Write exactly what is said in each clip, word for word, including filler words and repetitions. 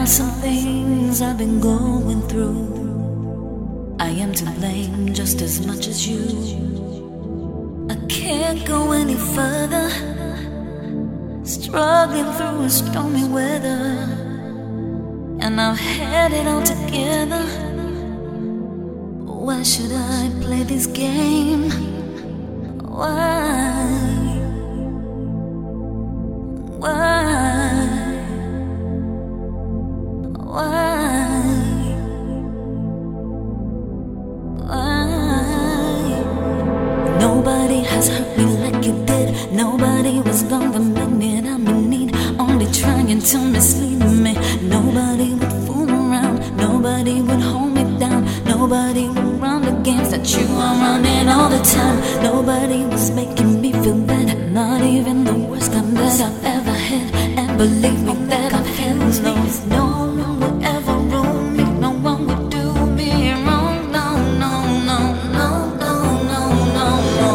some things I've been going through. I am to blame just as much as you. I can't go any further, struggling through a stormy weather, and I've had it all together. Why should I play this game? Why? Why? Why? Why? Nobody has hurt me like you did. Nobody was gonna make me I'm in need, only trying to mislead me. Nobody would fool around, nobody would hold me down, nobody would run the games that you are running all the time. Nobody was making me feel bad, not even the worst kind that I've ever had. And believe me that I've had no, no one would ever rule me, no one would do me wrong. No, no, no, no, no, no, no, no.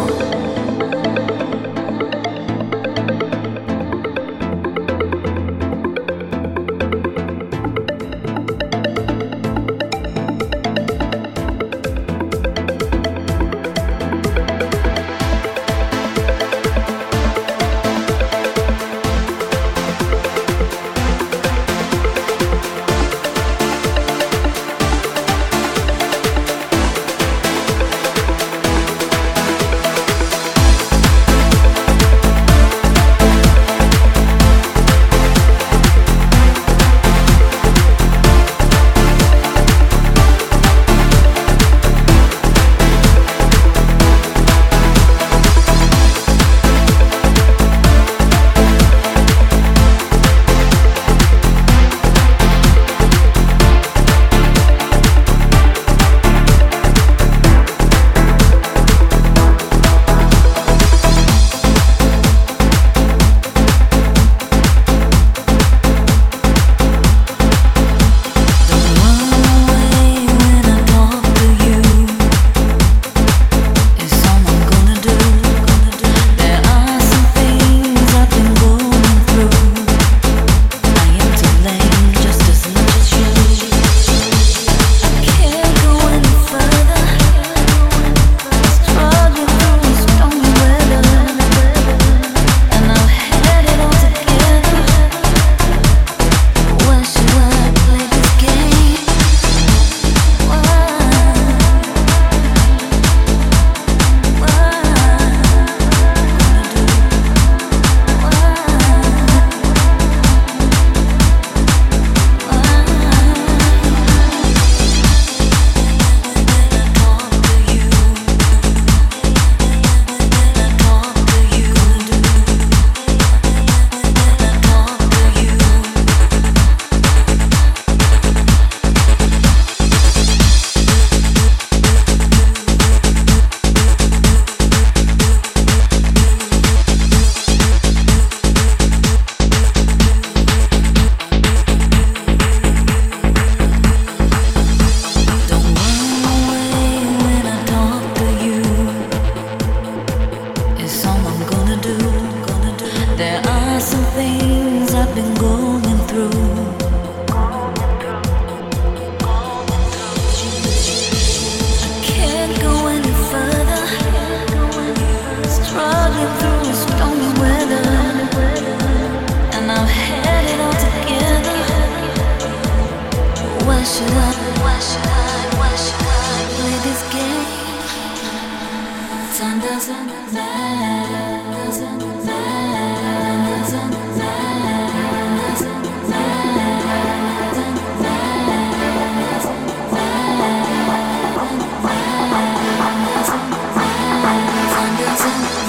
There are some things I've been going through. I can't go any further, struggling through a stormy weather, and I've had it all together. Why should I, why should I, why should I play this game? Time doesn't matter, doesn't matter. Time doesn't